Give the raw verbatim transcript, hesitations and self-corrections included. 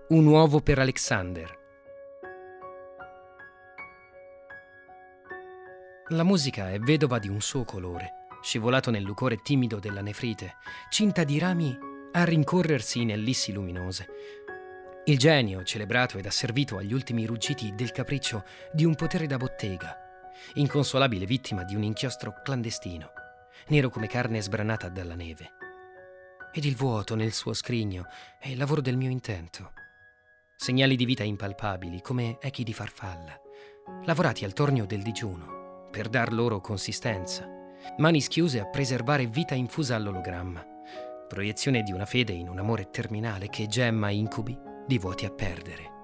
Un uovo per Alexander. La musica è vedova di un suo colore, scivolato nel lucore timido della nefrite, cinta di rami a rincorrersi in ellissi luminose. Il genio, celebrato ed asservito agli ultimi ruggiti del capriccio di un potere da bottega, inconsolabile vittima di un inchiostro clandestino, nero come carne sbranata dalla neve. Ed il vuoto nel suo scrigno è il lavoro del mio intento. Segnali di vita impalpabili come echi di farfalla, lavorati al tornio del digiuno, per dar loro consistenza, mani schiuse a preservare vita infusa all'ologramma, proiezione di una fede in un amore terminale che gemma incubi di vuoti a perdere.